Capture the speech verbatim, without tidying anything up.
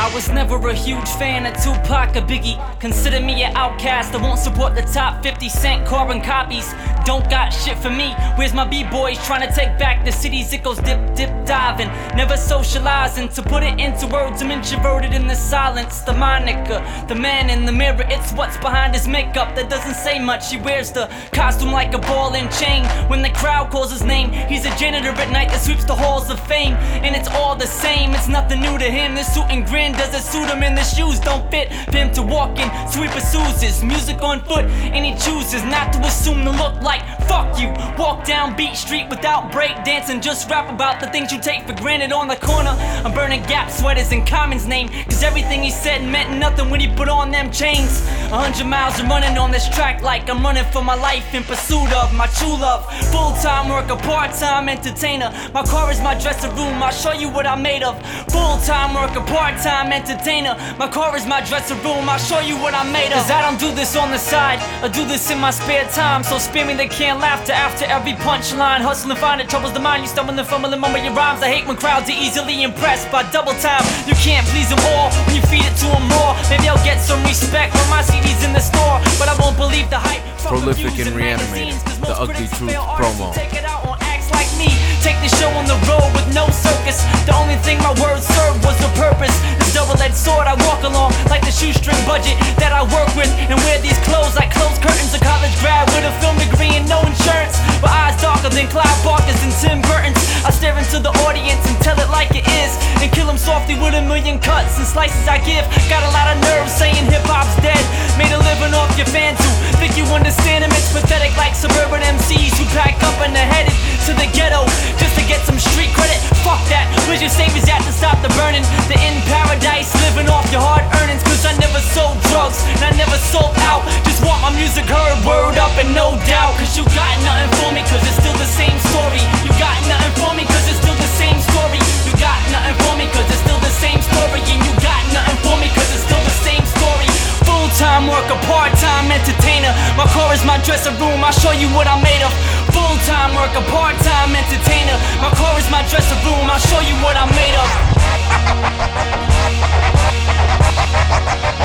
I was never a huge fan of Tupac or Biggie. Consider me an outcast, I won't support the top fifty cent carbon copies. Don't got shit for me. Where's my b-boys trying to take back the cities? It goes dip, dip, diving, never socializing. To put it into words, I'm introverted in the silence. The moniker, the man in the mirror, it's what's behind his makeup that doesn't say much. He wears the costume like a ball and chain. When the crowd calls his name, he's a janitor at night that sweeps the halls of fame. And it's all the same, it's nothing new to him. This suit and grin doesn't suit him, and the shoes don't fit him to walk in. So he pursues his music on foot, and he chooses not to assume to look like fuck you. Walk down Beat Street without break dancing, just rap about the things you take for granted on the corner. I'm burning Gap sweaters in Common's name, cause everything he said meant nothing when he put on them chains. A hundred miles I'm running on this track like I'm running for my life in pursuit of my true love. Full-time worker, part-time entertainer. My car is my dressing room, I'll show you what I'm made of. Full-time worker, part-time entertainer. My car is my dressing room, I'll show you what I'm made of. Cause I don't do this on the side, I do this in my spare time. So spare me the canned laughter after every punchline. Hustling, finding troubles the mind, you stumbling, fumbling, mumbling your rhymes. I hate when crowds are easily impressed by double time. You can't please them all when you feed it to them raw. Maybe I'll get some respect when my C D's in the store, but I won't believe the hype. Prolific and Reanimated, the Ugly Truth promo. Take it out on acts like me. Take the show on the road with no circus. The only thing my words served was the purpose. This double-edged sword I walk along like the shoestring budget that I work with, and wear these clothes like closed curtains. A college grad with a film degree and no insurance, but eyes darker than Clive Barker's and Tim Burton's. I stare into the audience and tell it like it is, and kill him softly with a million cuts and slices I give. Got a lot of nerve saying hip-hop's dead. Made a living off your fans who think you understand him. It's pathetic like suburban M Cs who pack up and they're headed to the ghetto just to get some street credit. Fuck that, where's your saviors at to stop the burning? They're in paradise living off your hard earnings. Cause I never sold drugs and I never sold out. Just want my music heard, word up and no doubt. Cause you got nothing for me cause it's still the same story. You got nothing for me cause it's still the same story. You got nothing for me cause it's still the same story. And you got nothing for me cause it's still the same story. Full-time worker, part-time entertainer. My car is my dressing room, I'll show you what I'm made of. Full-time worker, part-time entertainer. My car is my dressing room, I'll show you what I'm made of.